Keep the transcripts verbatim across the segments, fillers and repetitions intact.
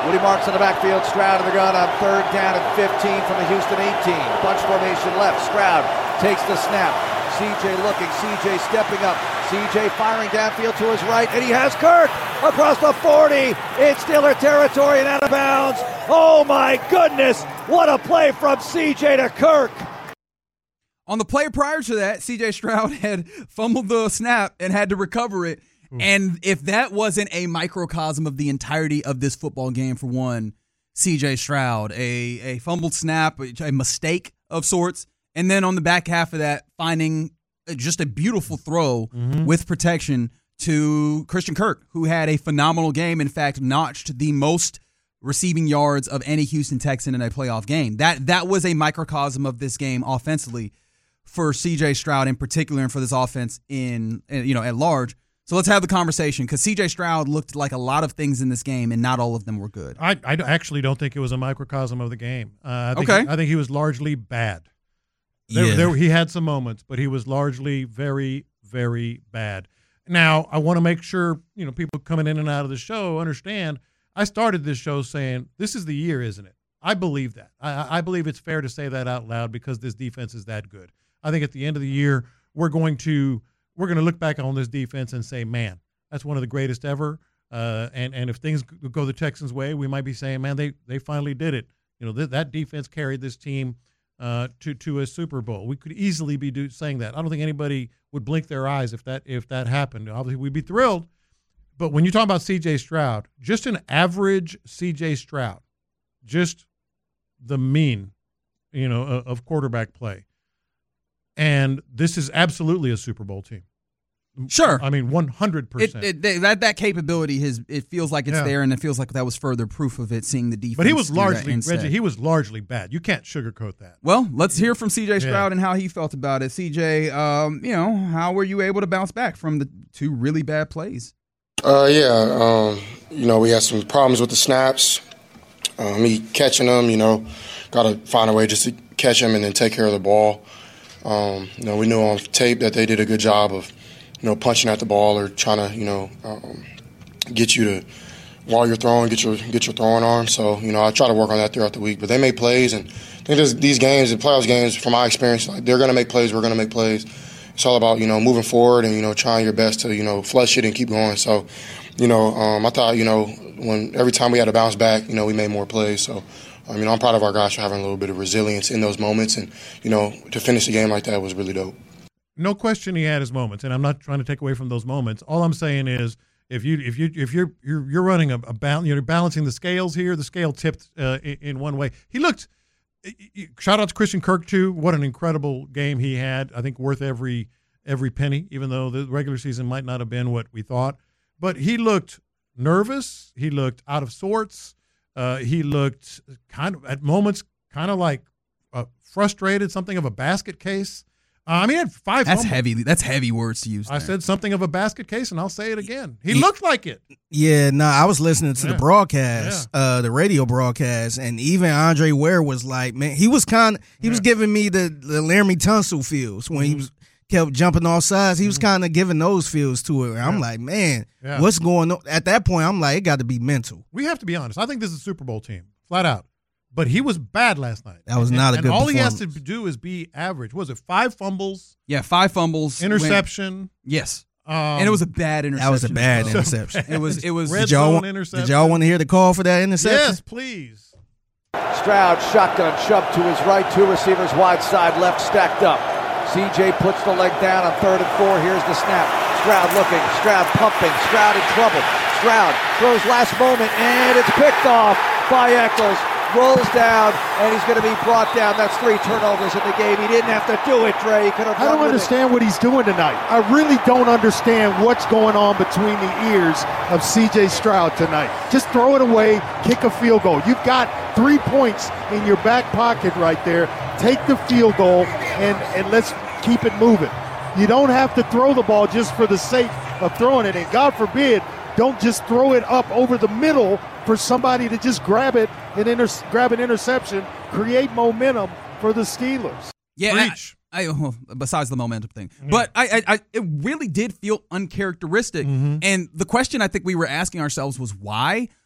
Woody Marks in the backfield. Stroud in the gun on third down and fifteen from the Houston eighteen. Bunch formation left. Stroud takes the snap. C J looking. C J stepping up. C J firing downfield to his right. And he has Kirk across the forty. It's Steeler territory and out of bounds. Oh, my goodness. What a play from C J to Kirk. On the play prior to that, C J Stroud had fumbled the snap and had to recover it. Ooh. And if that wasn't a microcosm of the entirety of this football game for one, C J Stroud, a, a fumbled snap, a mistake of sorts, and then on the back half of that, finding just a beautiful throw mm-hmm. with protection to Christian Kirk, who had a phenomenal game. In fact, notched the most receiving yards of any Houston Texan in a playoff game. That that was a microcosm of this game offensively for C J Stroud in particular, and for this offense in you know at large. So let's have the conversation, because C J Stroud looked like a lot of things in this game, and not all of them were good. I, I actually don't think it was a microcosm of the game. Uh, I think, okay. I think he was largely bad. There, yeah. there, he had some moments, but he was largely very, very bad. Now, I want to make sure you know people coming in and out of the show understand, I started this show saying, this is the year, isn't it? I believe that. I, I believe it's fair to say that out loud because this defense is that good. I think at the end of the year, we're going to – we're going to look back on this defense and say, man, that's one of the greatest ever. Uh, and, and if things go the Texans' way, we might be saying, man, they they finally did it. You know, th- that defense carried this team uh, to to a Super Bowl. We could easily be do, saying that. I don't think anybody would blink their eyes if that if that happened. Obviously, we'd be thrilled. But when you talk about C J Stroud, just an average C J Stroud, just the mean, you know, of, of quarterback play. And this is absolutely a Super Bowl team. Sure. I mean, one hundred percent. It, it, that that capability, has, it feels like it's yeah. there, and it feels like that was further proof of it, seeing the defense. But he was do largely, that Reggie, he was largely bad. You can't sugarcoat that. Well, let's hear from C J Stroud yeah. and how he felt about it. C J, um, you know, how were you able to bounce back from the two really bad plays? Uh, yeah, um, you know, we had some problems with the snaps. Uh, me catching them, you know, got to find a way just to catch them and then take care of the ball. Um, you know, we knew on tape that they did a good job of, you know, punching at the ball or trying to, you know, um, get you to, while you're throwing, get your get your throwing arm. So, you know, I try to work on that throughout the week. But they made plays, and I think there's, these games, the playoffs games, from my experience, like, they're going to make plays, we're going to make plays. It's all about, you know, moving forward and, you know, trying your best to, you know, flush it and keep going. So, you know, um, I thought, you know, when every time we had to bounce back, you know, we made more plays. So, I mean, I'm proud of our guys for having a little bit of resilience in those moments. And, you know, to finish the game like that was really dope. No question he had his moments, and I'm not trying to take away from those moments. All I'm saying is if you if you if you're you're, you're running a, a balance, you're balancing the scales here, the scale tipped uh, in, in one way. He looked – shout out to Christian Kirk, too. What an incredible game he had. I think worth every every penny, even though the regular season might not have been what we thought. But he looked nervous. He looked out of sorts. Uh, he looked kind of, at moments, kind of like uh, frustrated, something of a basket case. Uh, I mean, he had five That's fumbles. heavy. That's heavy words to use. I there. said something of a basket case, and I'll say it again. He, he looked like it. Yeah, no, I was listening to yeah. the broadcast, yeah. uh, the radio broadcast, and even Andre Ware was like, man, he was kind of, he yeah. was giving me the, the Laramie Tunsil feels when mm-hmm. he was kept jumping off sides. He was mm-hmm. kind of giving those feels to it. I'm yeah. like, man, yeah. what's going on? At that point, I'm like, it got to be mental. We have to be honest. I think this is a Super Bowl team, flat out. But he was bad last night. That was not and, a good And all performance. he has to do is be average. Was it five fumbles? Yeah, five fumbles. Interception. Went, yes. Um, and it was a bad interception. That was a bad so interception. It was. It was. Red did y'all, zone interception. Did y'all want to hear the call for that interception? Yes, please. Stroud, shotgun, shoved to his right, two receivers wide side, left stacked up. C J puts the leg down on third and four. Here's the snap. Stroud looking, Stroud pumping, Stroud in trouble. Stroud throws last moment, and it's picked off by Eccles. Rolls down, and he's going to be brought down. That's three turnovers in the game. He didn't have to do it, Trey. He could have. I don't understand it. what he's doing tonight. I really don't understand what's going on between the ears of C J Stroud tonight. Just throw it away, kick a field goal. You've got three points in your back pocket right there. Take the field goal, and, and let's keep it moving. You don't have to throw the ball just for the sake of throwing it. And God forbid, don't just throw it up over the middle for somebody to just grab it and inter- grab an interception, create momentum for the Steelers. Yeah, I, I, well, besides the momentum thing. Yeah. But I, I, I, it really did feel uncharacteristic. Mm-hmm. And the question I think we were asking ourselves was why?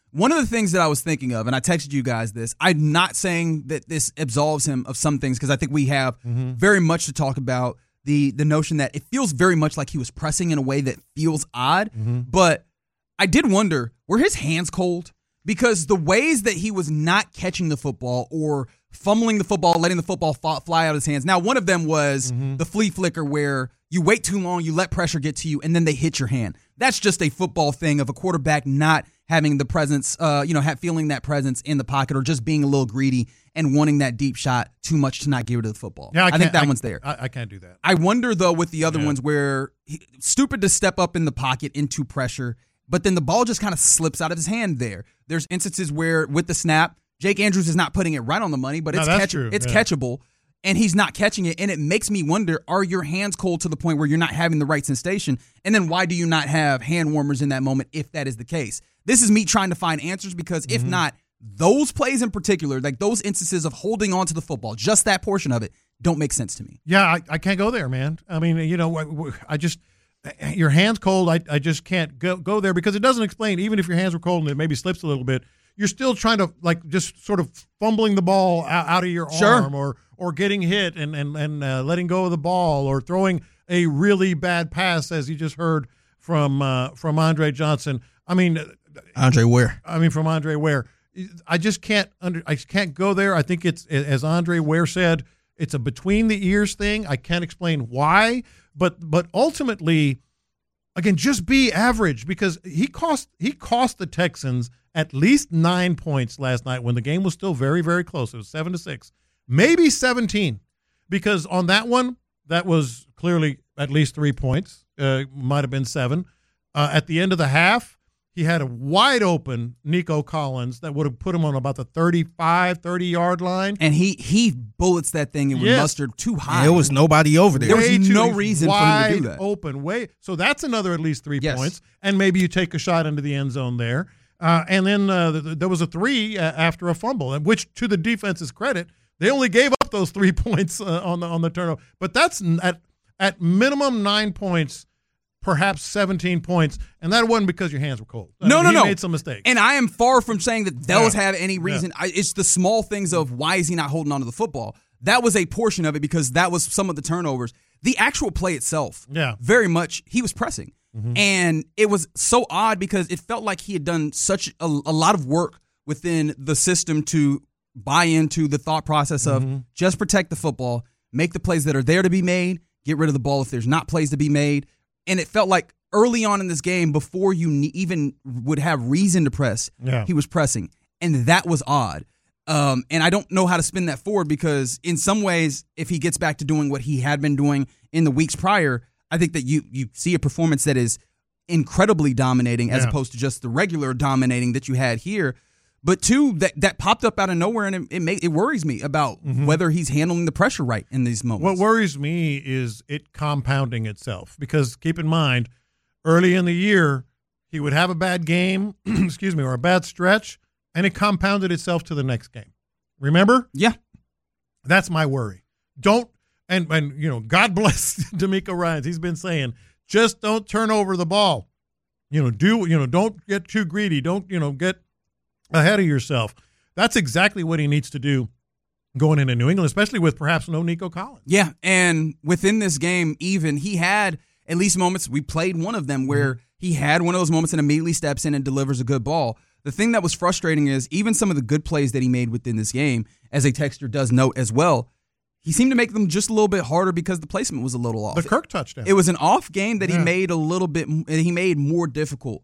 One of the things that I was thinking of, and I texted you guys this, I'm not saying that this absolves him of some things because I think we have mm-hmm. very much to talk about the the notion that it feels very much like he was pressing in a way that feels odd. Mm-hmm. But I did wonder, were his hands cold? Because the ways that he was not catching the football or fumbling the football, letting the football fly out of his hands. Now, one of them was mm-hmm. the flea flicker where you wait too long, you let pressure get to you, and then they hit your hand. That's just a football thing of a quarterback not having the presence, uh, you know, have, feeling that presence in the pocket or just being a little greedy and wanting that deep shot too much to not give it to the football. Yeah, I, I think that I, one's there. I, I can't do that. I wonder, though, with the other yeah. ones where he, stupid to step up in the pocket into pressure, but then the ball just kind of slips out of his hand there. There's instances where with the snap, Jake Andrews is not putting it right on the money, but no, it's catch- it's yeah. catchable, and he's not catching it, and it makes me wonder, are your hands cold to the point where you're not having the right sensation? And then why do you not have hand warmers in that moment if that is the case? This is me trying to find answers because if mm-hmm. not, those plays in particular, like those instances of holding on to the football, just that portion of it, don't make sense to me. Yeah, I, I can't go there, man. I mean, you know, I, I just – your hand's cold, I, I just can't go, go there because it doesn't explain, even if your hands were cold and it maybe slips a little bit, you're still trying to, like, just sort of fumbling the ball out, out of your sure. arm or or getting hit and, and, and uh, letting go of the ball or throwing a really bad pass, as you just heard from uh, from Andre Johnson. I mean – Andre Ware. I mean, from Andre Ware. I just can't under, I can't go there. I think it's, as Andre Ware said, it's a between the ears thing. I can't explain why. But but ultimately, again, just be average because he cost he cost the Texans at least nine points last night when the game was still very, very close. It was seven to six, maybe seventeen, because on that one, that was clearly at least three points. Uh, might have been seven. Uh, at the end of the half, he had a wide open Nico Collins that would have put him on about the thirty-five, thirty-yard line. And he he bullets that thing and yes. mustard too high. And there was nobody over there. There was way no too, reason for him to do that. Open, way. So that's another at least three yes. points. And maybe you take a shot into the end zone there. Uh, and then uh, th- there was a three uh, after a fumble, which to the defense's credit, they only gave up those three points uh, on the on the turnover. But that's at at minimum nine points. Perhaps seventeen points, and that wasn't because your hands were cold. I no, mean, no, he no. made some mistakes. And I am far from saying that those yeah. have any reason. Yeah. I, it's the small things of why is he not holding on to the football. That was a portion of it because that was some of the turnovers. The actual play itself, yeah. very much, he was pressing. Mm-hmm. And it was so odd because it felt like he had done such a, a lot of work within the system to buy into the thought process of mm-hmm. just protect the football, make the plays that are there to be made, get rid of the ball if there's not plays to be made. And it felt like early on in this game, before you ne- even would have reason to press, yeah. he was pressing. And that was odd. Um, and I don't know how to spin that forward because in some ways, if he gets back to doing what he had been doing in the weeks prior, I think that you you see a performance that is incredibly dominating as yeah. opposed to just the regular dominating that you had here. But two, that, that popped up out of nowhere, and it it, may, it worries me about mm-hmm. whether he's handling the pressure right in these moments. What worries me is it compounding itself because keep in mind, early in the year, he would have a bad game, excuse me, or a bad stretch, and it compounded itself to the next game. Remember? Yeah. That's my worry. Don't, and, and you know, God bless DeMeco Ryans. He's been saying, just don't turn over the ball. You know, do, you know, don't get too greedy. Don't, you know, get ahead of yourself. That's exactly what he needs to do going into New England, especially with perhaps no Nico Collins. Yeah, and within this game, even, he had at least moments, we played one of them where mm-hmm. he had one of those moments and immediately steps in and delivers a good ball. The thing that was frustrating is even some of the good plays that he made within this game, as a texter does note as well, he seemed to make them just a little bit harder because the placement was a little off. The Kirk touchdown. It was an off game that yeah. he made a little bit, he made more difficult.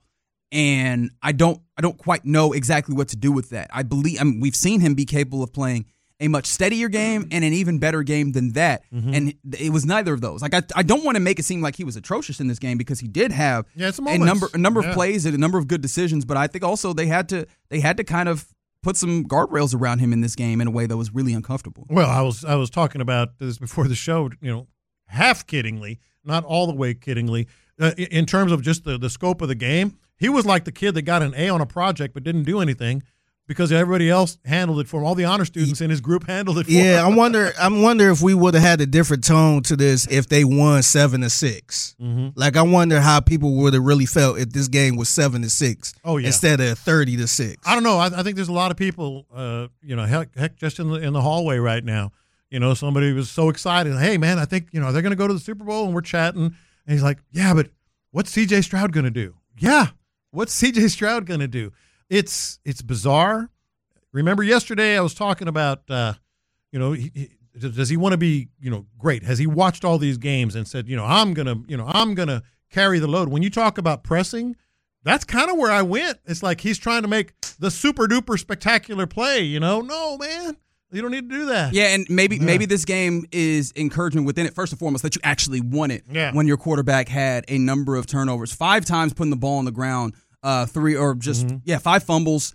And I don't I don't quite know exactly what to do with that. I believe I mean, we've seen him be capable of playing a much steadier game and an even better game than that. Mm-hmm. And it was neither of those. Like I, I don't want to make it seem like he was atrocious in this game because he did have yeah, it's a, a number a number yeah. of plays and a number of good decisions. But I think also they had to they had to kind of put some guardrails around him in this game in a way that was really uncomfortable. Well, I was I was talking about this before the show, you know, half kiddingly, not all the way kiddingly, uh, in terms of just the, the scope of the game. He was like the kid that got an A on a project but didn't do anything. because everybody else handled it for him. All the honor students in his group handled it for Yeah, him. I wonder. I wonder if we would have had a different tone to this if they won seven to six. Mm-hmm. Like I wonder how people would have really felt if this game was seven to six. Oh, yeah. Instead of thirty to six. I don't know. I, I think there's a lot of people, uh, you know, heck, heck, just in the in the hallway right now. You know, somebody was so excited. Hey, man, I think you know they're going to go to the Super Bowl, and we're chatting. And he's like, "Yeah, but what's C J Stroud going to do?" Yeah, what's C J Stroud going to do? It's it's bizarre. Remember yesterday I was talking about, uh, you know, he, he, does he want to be, you know, great? Has he watched all these games and said, you know, I'm gonna, you know, I'm gonna carry the load? When you talk about pressing, that's kind of where I went. It's like he's trying to make the super duper spectacular play. You know, no, man, you don't need to do that. Yeah, and maybe Yeah. maybe this game is encouragement within it. First and foremost, that you actually won it Yeah. when your quarterback had a number of turnovers, five times putting the ball on the ground, uh, three or just Mm-hmm. yeah, five fumbles,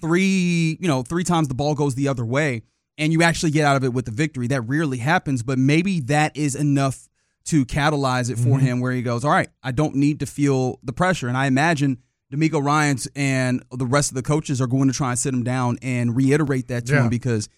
three you know three times the ball goes the other way, and you actually get out of it with the victory. That rarely happens, but maybe that is enough to catalyze it for Mm-hmm. him, where he goes, all right, I don't need to feel the pressure. And I imagine D'Amico Ryans and the rest of the coaches are going to try and sit him down and reiterate that to Yeah. him, because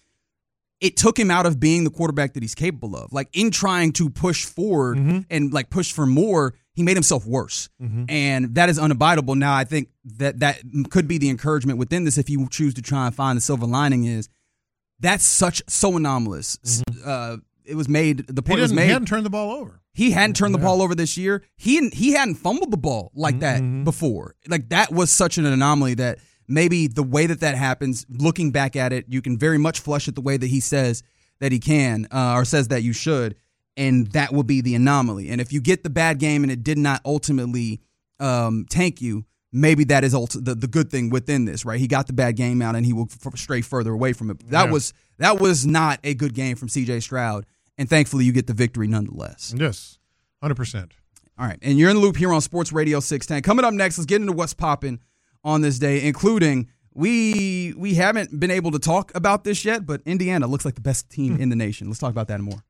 it took him out of being the quarterback that he's capable of. Like in trying to push forward Mm-hmm. and like push for more, he made himself worse. And that is unabidable. Now, I think that that could be the encouragement within this, if you choose to try and find the silver lining, is that's such so anomalous. Uh, it was made, the He, point was didn't, made. he hadn't turned the ball over. He hadn't turned the Yeah. ball over this year. He he hadn't fumbled the ball like that Mm-hmm. before. Like that was such an anomaly that maybe the way that that happens, looking back at it, you can very much flush it the way that he says that he can, uh, or says that you should, and that will be the anomaly. And if you get the bad game and it did not ultimately um, tank you, maybe that is ulti- the, the good thing within this, right? He got the bad game out and he will f- stray further away from it. That Yeah. was that was not a good game from C J Stroud, and thankfully you get the victory nonetheless. Yes, one hundred percent. All right, and you're in the loop here on Sports Radio six ten. Coming up next, let's get into what's popping on this day, including we we haven't been able to talk about this yet, but Indiana looks like the best team in the nation. Let's talk about that and more.